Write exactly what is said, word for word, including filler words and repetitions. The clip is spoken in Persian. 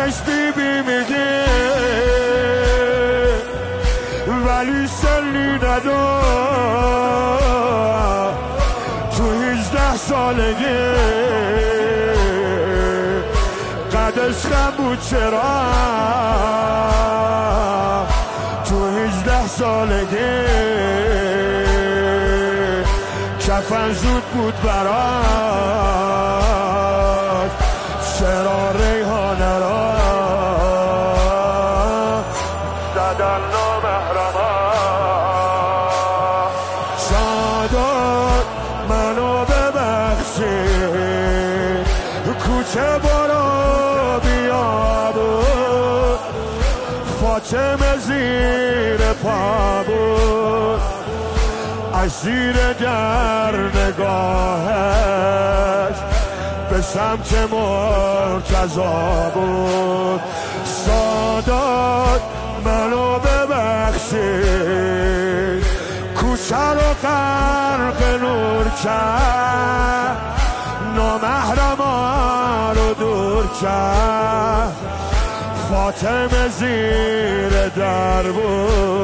اسمش بی بی میگه ولی سلی ندار تو هجده سالگی قدش خم بود چرا تو هجده سالگی کفن زود بود برات چرا ریحانه را دادن نامحرمان سادات منو ببخشی کوچه برو بیا بود فاطمه زیر پا بود از زیر در نگاهش به سمت مرتضا بود سادات منو ببخشی کوچه رو غرق نور کرد نامحرما رو دور کرد فاطمه زیر در بود